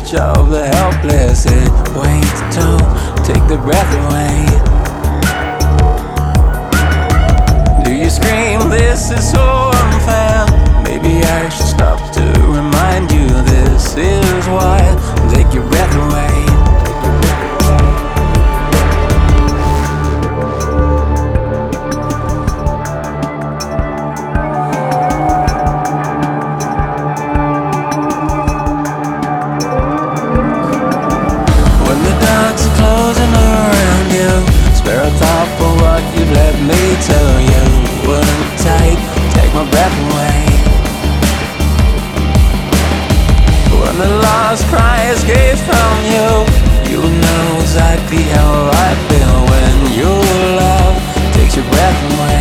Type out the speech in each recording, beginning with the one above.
touch of the helpless. It waits to take the breath away. Do you scream, this is so unfair? Maybe I should stop to remind you this is why. Take your breath away. When the dogs are closing around you, spare a thought for what you've let me tell you. Wouldn't take my breath away. When the lost cry escapes from you, you know exactly how I feel when your love takes your breath away.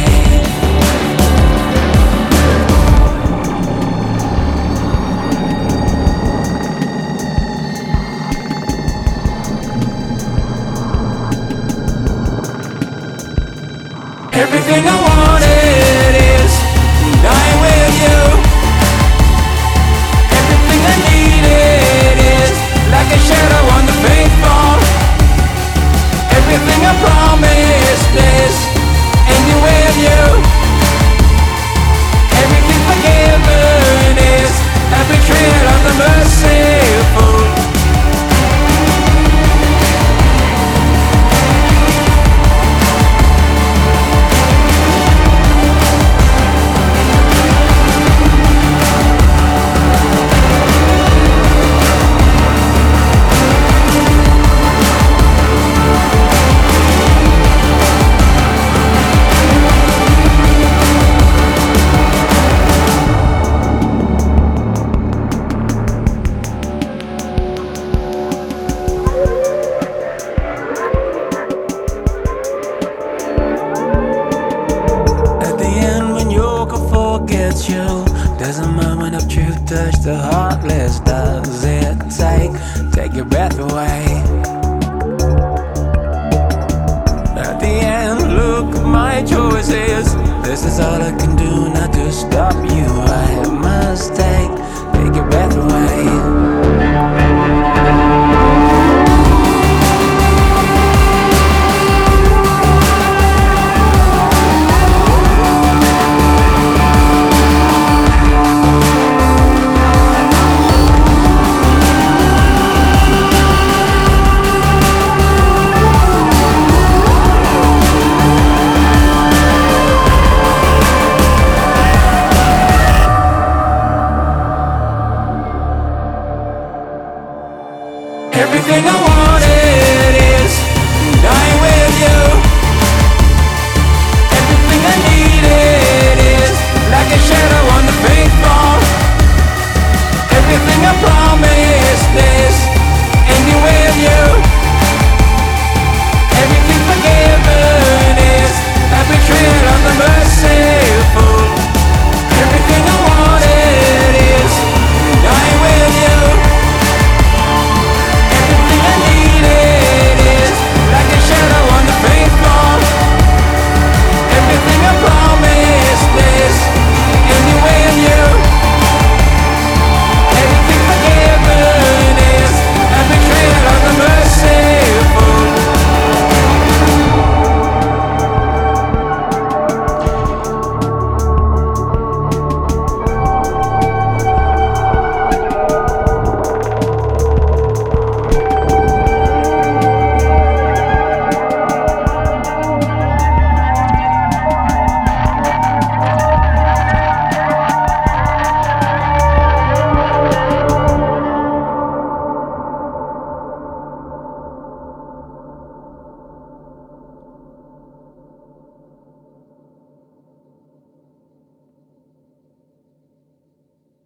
Everything I wanted is dying with you. Everything I needed is like a shadow on the faithful. Everything I promised is ending with you. Everything forgiven is a betrayal of the merciful. You. Does a moment of truth touch the heartless? Does it take your breath away? At the end, look, my choice is this is all I can do, not to stop you